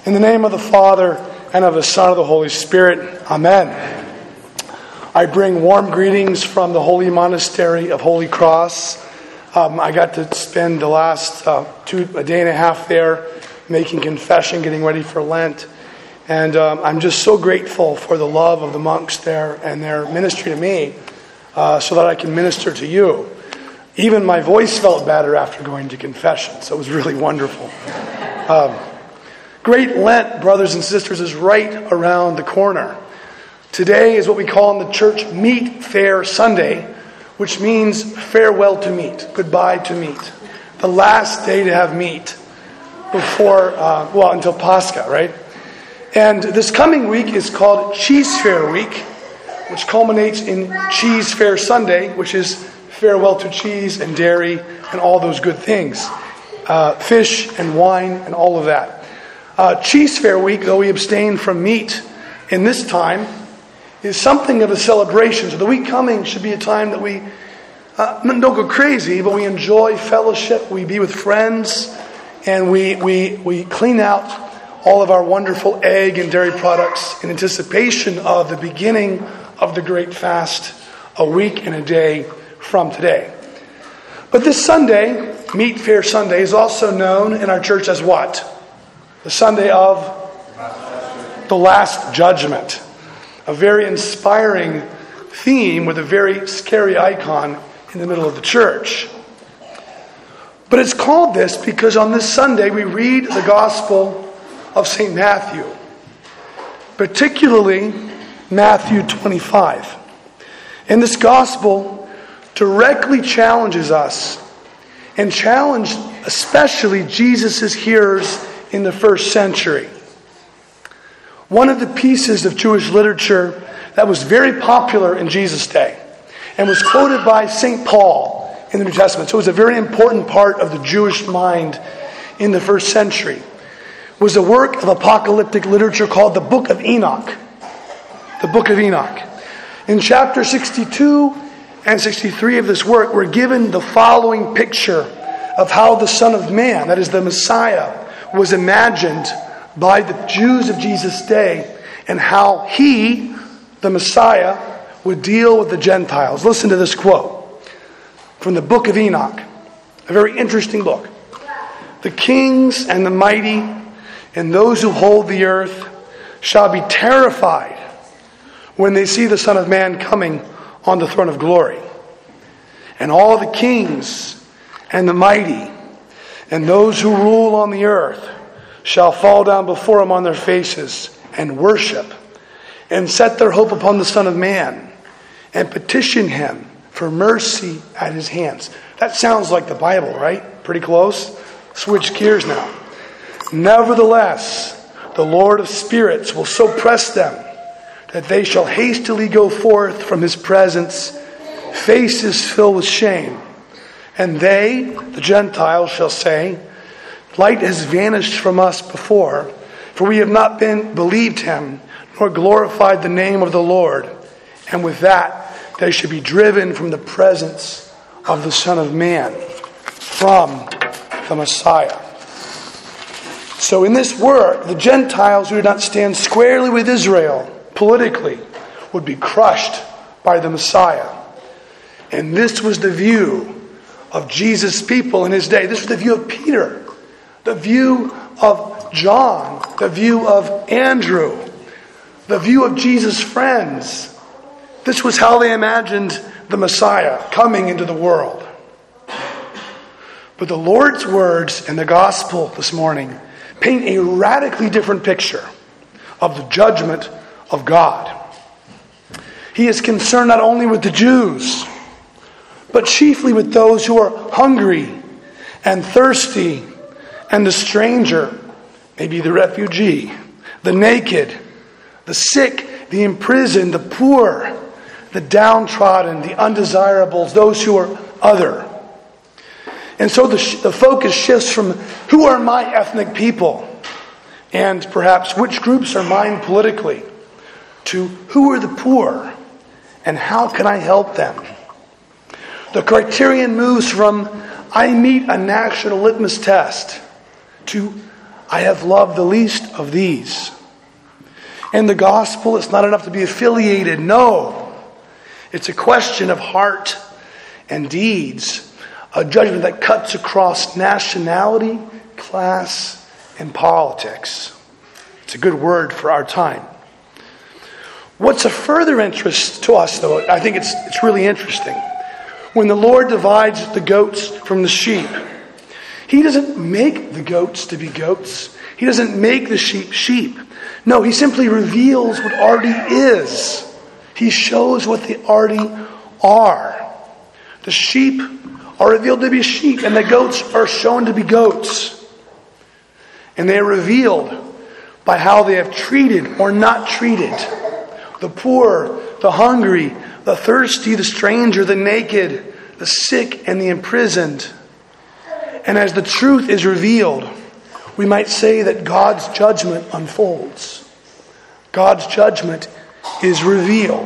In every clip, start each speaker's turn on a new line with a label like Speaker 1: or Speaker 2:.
Speaker 1: In the name of the Father, and of the Son, and of the Holy Spirit. Amen. I bring warm greetings from the Holy Monastery of Holy Cross. I got to spend the last a day and a half there making confession, getting ready for Lent. And I'm just so grateful for the love of the monks there and their ministry to me so that I can minister to you. Even my voice felt better after going to confession, so it was really wonderful. Great Lent, brothers and sisters, is right around the corner. Today is what we call in the church Meet Fair Sunday, which means farewell to meat, goodbye to meat. The last day to have meat before, until Pascha, right? And this coming week is called Cheese Fair Week, which culminates in Cheese Fair Sunday, which is farewell to cheese and dairy and all those good things. Fish and wine and all of that. Cheese Fair Week, though we abstain from meat in this time, is something of a celebration. So the week coming should be a time that we don't go crazy, but we enjoy fellowship, we be with friends, and we clean out all of our wonderful egg and dairy products in anticipation of the beginning of the Great Fast, a week and a day from today. But this Sunday, Meat Fair Sunday, is also known in our church as what? The Sunday of the Last Judgment. A very inspiring theme with a very scary icon in the middle of the church. But it's called this because on this Sunday we read the Gospel of St. Matthew, particularly Matthew 25. And this Gospel directly challenges us and challenged especially Jesus' hearers in the first century. One of the pieces of Jewish literature that was very popular in Jesus' day and was quoted by St. Paul in the New Testament, so it was a very important part of the Jewish mind in the first century, was a work of apocalyptic literature called the Book of Enoch. The Book of Enoch. In chapter 62 and 63 of this work, we're given the following picture of how the Son of Man, that is the Messiah, was imagined by the Jews of Jesus' day and how he, the Messiah, would deal with the Gentiles. Listen to this quote from the Book of Enoch, a very interesting book. The kings and the mighty and those who hold the earth shall be terrified when they see the Son of Man coming on the throne of glory. And all the kings and the mighty and those who rule on the earth shall fall down before him on their faces and worship and set their hope upon the Son of Man and petition him for mercy at his hands. That sounds like the Bible, right? Pretty close. Switch gears now. Nevertheless, the Lord of spirits will so press them that they shall hastily go forth from his presence, faces filled with shame. And they, the Gentiles, shall say, light has vanished from us before, for we have not believed him, nor glorified the name of the Lord. And with that, they should be driven from the presence of the Son of Man, from the Messiah. So in this work, the Gentiles who did not stand squarely with Israel politically would be crushed by the Messiah. And this was the view of Jesus' people in his day. This was the view of Peter, the view of John, the view of Andrew, the view of Jesus' friends. This was how they imagined the Messiah coming into the world. But the Lord's words in the gospel this morning paint a radically different picture of the judgment of God. He is concerned not only with the Jews, but chiefly with those who are hungry and thirsty and the stranger, maybe the refugee, the naked, the sick, the imprisoned, the poor, the downtrodden, the undesirables, those who are other. And so the focus shifts from who are my ethnic people and perhaps which groups are mine politically to who are the poor and how can I help them. The criterion moves from I meet a national litmus test to I have loved the least of these. In the gospel, it's not enough to be affiliated. No. It's a question of heart and deeds. A judgment that cuts across nationality, class, and politics. It's a good word for our time. What's a further interest to us, though, I think it's really interesting. When the Lord divides the goats from the sheep, He doesn't make the goats to be goats. He doesn't make the sheep sheep. No, He simply reveals what already is. He shows what they already are. The sheep are revealed to be sheep, and the goats are shown to be goats. And they are revealed by how they have treated or not treated the poor, the hungry, the thirsty, the stranger, the naked, the sick, and the imprisoned. And as the truth is revealed, we might say that God's judgment unfolds. God's judgment is revealed.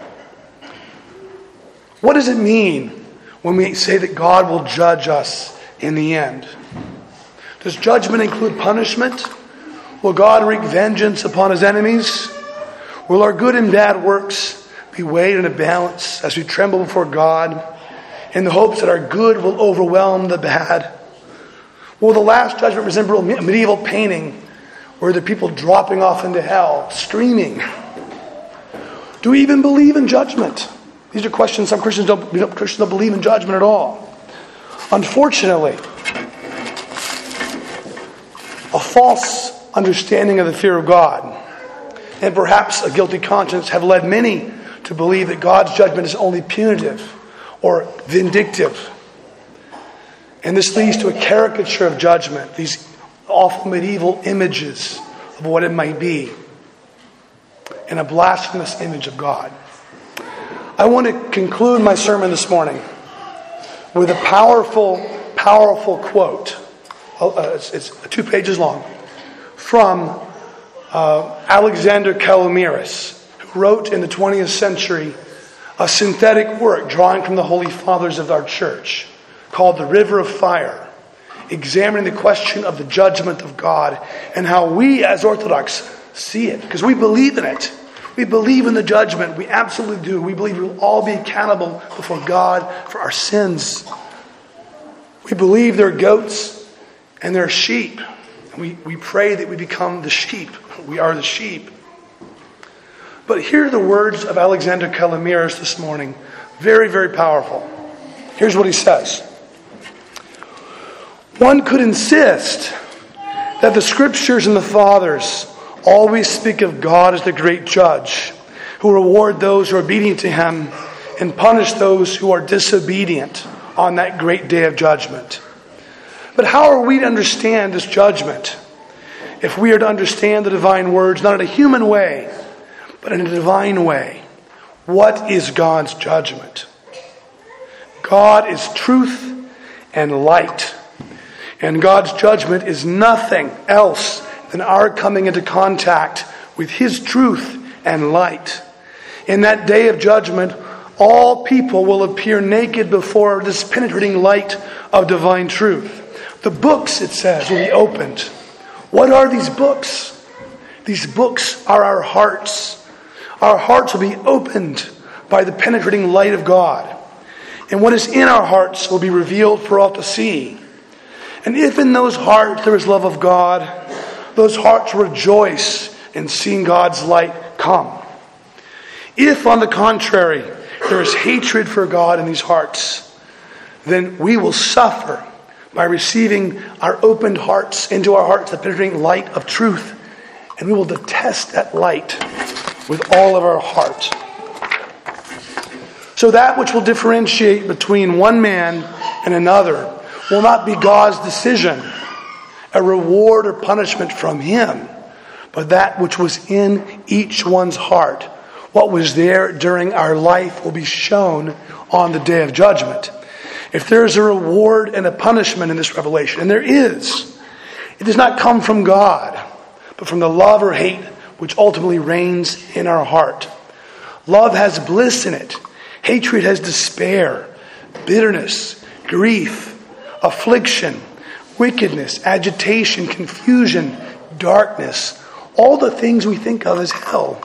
Speaker 1: What does it mean when we say that God will judge us in the end? Does judgment include punishment? Will God wreak vengeance upon His enemies? Will our good and bad works be weighed in a balance as we tremble before God in the hopes that our good will overwhelm the bad? Will the last judgment resemble a medieval painting where the people dropping off into hell, screaming? Do we even believe in judgment? These are questions some Christians don't believe in judgment at all. Unfortunately, a false understanding of the fear of God and perhaps a guilty conscience have led many to believe that God's judgment is only punitive or vindictive. And this leads to a caricature of judgment, these awful medieval images of what it might be, and a blasphemous image of God. I want to conclude my sermon this morning with a powerful, powerful quote. It's 2 pages long, from Alexander Calamiris, who wrote in the 20th century a synthetic work drawing from the Holy Fathers of our church called The River of Fire, examining the question of the judgment of God and how we as Orthodox see it, because we believe in it. We believe in the judgment. We absolutely do. We believe we will all be accountable before God for our sins. We believe there are goats and there are sheep. We pray that we become the sheep. We are the sheep. But here are the words of Alexander Calamiris this morning. Very, very powerful. Here's what he says. One could insist that the Scriptures and the Fathers always speak of God as the great judge who reward those who are obedient to Him and punish those who are disobedient on that great day of judgment. But how are we to understand this judgment if we are to understand the divine words not in a human way, but in a divine way? What is God's judgment? God is truth and light. And God's judgment is nothing else than our coming into contact with His truth and light. In that day of judgment, all people will appear naked before this penetrating light of divine truth. The books, it says, will be opened. What are these books? These books are our hearts. Our hearts will be opened by the penetrating light of God. And what is in our hearts will be revealed for all to see. And if in those hearts there is love of God, those hearts rejoice in seeing God's light come. If, on the contrary, there is hatred for God in these hearts, then we will suffer by receiving our opened hearts into our hearts, the penetrating light of truth. And we will detest that light with all of our heart. So that which will differentiate between one man and another will not be God's decision, a reward or punishment from Him, but that which was in each one's heart. What was there during our life will be shown on the day of judgment. If there is a reward and a punishment in this revelation, and there is, it does not come from God, but from the love or hate which ultimately reigns in our heart. Love has bliss in it. Hatred has despair, bitterness, grief, affliction, wickedness, agitation, confusion, darkness, all the things we think of as hell.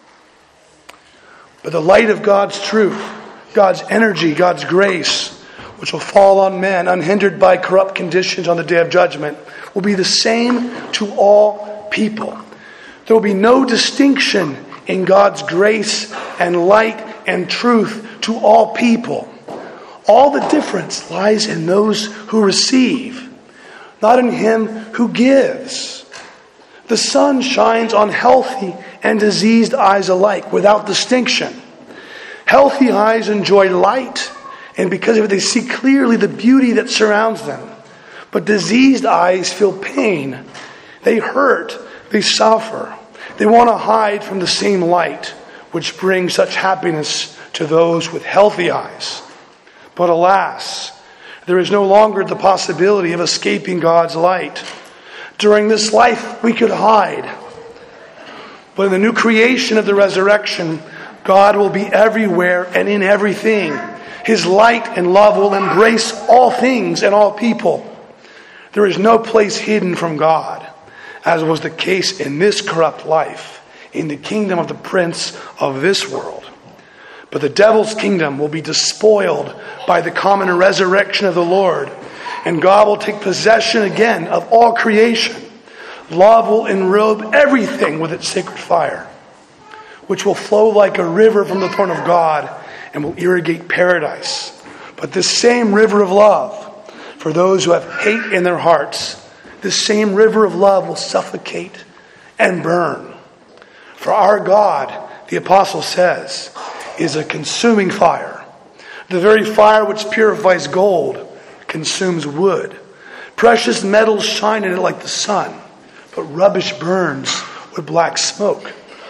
Speaker 1: But the light of God's truth, God's energy, God's grace, which will fall on men unhindered by corrupt conditions on the day of judgment, will be the same to all people. There will be no distinction in God's grace and light and truth to all people. All the difference lies in those who receive, not in him who gives. The sun shines on healthy and diseased eyes alike, without distinction. Healthy eyes enjoy light, and because of it they see clearly the beauty that surrounds them. But diseased eyes feel pain. They hurt. They suffer. They want to hide from the same light, which brings such happiness to those with healthy eyes. But alas, there is no longer the possibility of escaping God's light. During this life, we could hide. But in the new creation of the resurrection, God will be everywhere and in everything. His light and love will embrace all things and all people. There is no place hidden from God, as was the case in this corrupt life, in the kingdom of the prince of this world. But the devil's kingdom will be despoiled by the common resurrection of the Lord, and God will take possession again of all creation. Love will enrobe everything with its sacred fire, which will flow like a river from the throne of God and will irrigate paradise. But this same river of love, for those who have hate in their hearts, this same river of love will suffocate and burn. For our God, the apostle says, is a consuming fire. The very fire which purifies gold consumes wood. Precious metals shine in it like the sun, but rubbish burns with black smoke.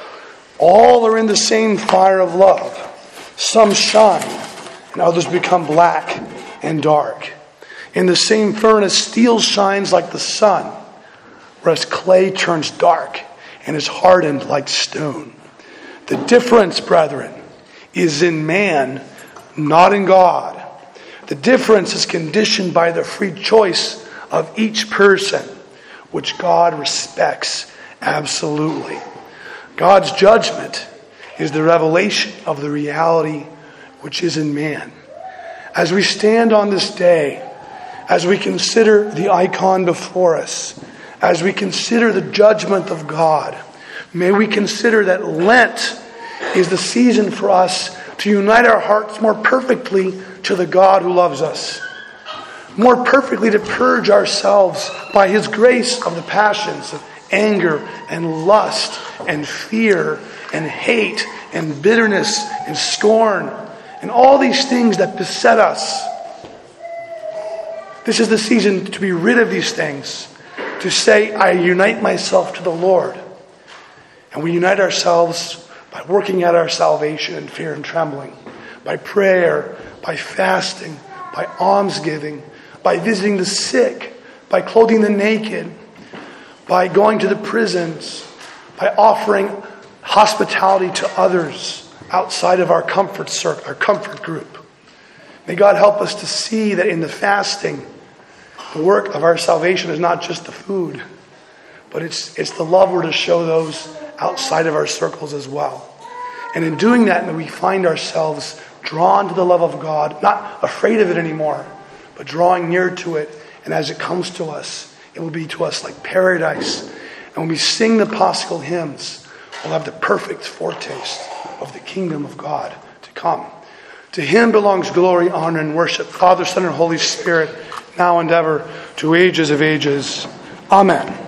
Speaker 1: All are in the same fire of love. Some shine, and others become black and dark. In the same furnace, steel shines like the sun, whereas clay turns dark and is hardened like stone. The difference, brethren, is in man, not in God. The difference is conditioned by the free choice of each person, which God respects absolutely. God's judgment is the revelation of the reality which is in man. As we stand on this day, as we consider the icon before us, as we consider the judgment of God, may we consider that Lent is the season for us to unite our hearts more perfectly to the God who loves us. More perfectly to purge ourselves by His grace of the passions of anger and lust and fear and hate and bitterness and scorn and all these things that beset us. This is the season to be rid of these things, to say, I unite myself to the Lord. And we unite ourselves by working at our salvation in fear and trembling, by prayer, by fasting, by almsgiving, by visiting the sick, by clothing the naked, by going to the prisons, by offering hospitality to others outside of our comfort circle, our comfort group. May God help us to see that in the fasting, the work of our salvation is not just the food, but it's the love we're to show those outside of our circles as well. And in doing that, may we find ourselves drawn to the love of God, not afraid of it anymore, but drawing near to it. And as it comes to us, it will be to us like paradise. And when we sing the Paschal hymns, we'll have the perfect foretaste of the kingdom of God to come. To Him belongs glory, honor, and worship, Father, Son, and Holy Spirit, now and ever, to ages of ages. Amen.